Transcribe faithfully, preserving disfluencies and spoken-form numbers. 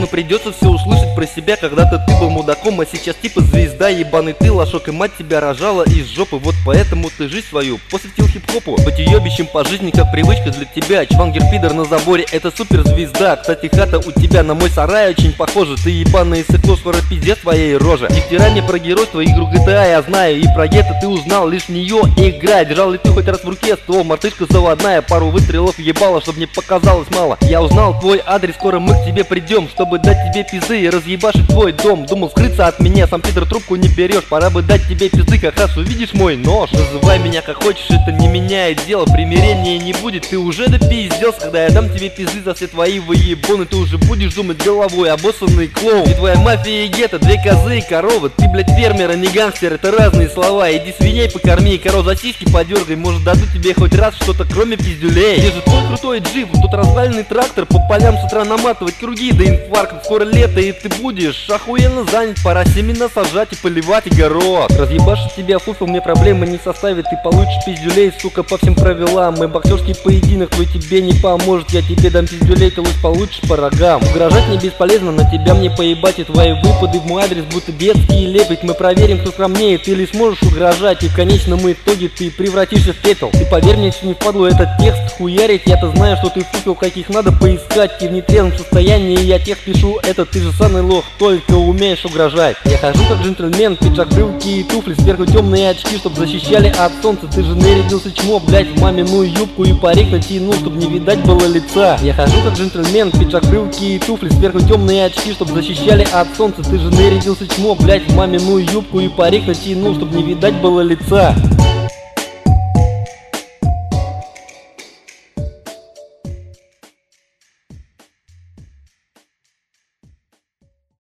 придется все услышать про себя. Когда-то ты был мудаком, а сейчас типа звезда. Ебаный ты лошок, и мать тебя рожала из жопы. Вот поэтому ты жизнь свою посвятил хип-хопу. Быть уебищем по жизни как привычка для тебя. Чвангер пидор на заборе, это суперзвезда. Кстати, хата у тебя на мой сарай очень похожа. Ты ебаный сыкло, скоро пиздец твоей роже. Дифтера про геройство, игру джи ти эй я знаю. И про гетто ты узнал, лишь в нее играй. Держал ли ты хоть раз в руке ствол, мартышка заводная. Пару выстрелов ебала, чтобы не показалось мало. Я узнал твой адрес, скоро мы к тебе придем, чтобы дать тебе пизды и разъебашить твой дом. Думал скрыться от меня, сам Питер трубку не берешь. Пора бы дать тебе пизды, как раз увидишь мой нож. Называй меня как хочешь, это не меняет дело. Примирения не будет, ты уже допиздился. Когда я дам тебе пизды за все твои выебоны, ты уже будешь думать головой, обоссанный клоун. И твоя мафия и гетто, две козы и коровы. Ты, блядь, фермер, а не гангстер, это разные слова. Иди свиней покорми и коров за сиськи подергай. Может, дадут тебе хоть раз что-то кроме пиздюлей. Где же твой крутой джип, тут разваленный трактор. По полям с утра наматывать круги до инфаркта. Скоро лето и ты будешь охуенно занят. Пора семена сажать и поливать огород. Разъебашить тебя фуфел мне проблемы не составит. Ты получишь пиздюлей, сука, по всем правилам. Мой боксерский поединок твой тебе не поможет. Я тебе дам пиздюлей, ты лучше получишь по рогам. Угрожать мне бесполезно, на тебя мне поебать. И твои выпады в мой адрес будто детские лепить. Мы проверим, кто скромнее, ты лишь можешь угрожать. И в конечном итоге ты превратишься в пепел. Ты поверь мне, если не впадло этот текст хуярить. Я-то знаю, что ты фуфел, каких надо поискать. И в нетрезвом состоянии я тех пишу. Это ты же самый лох, только умеешь угрожать. Я хожу как джентльмен, пиджак, брюки и туфли. Сверху темные очки, чтоб защищали от солнца. Ты же нарядился чмо, блять, в маминую юбку. И парик натянул, чтоб не видать было лица. Я хожу как джентльмен, пиджак, брюки и туфли. Сверху темные очки, чтоб защищали от солнца. Ты же нарядился чмо, блять, в маминую юбку. И парик натянул, чтоб не видать было лица.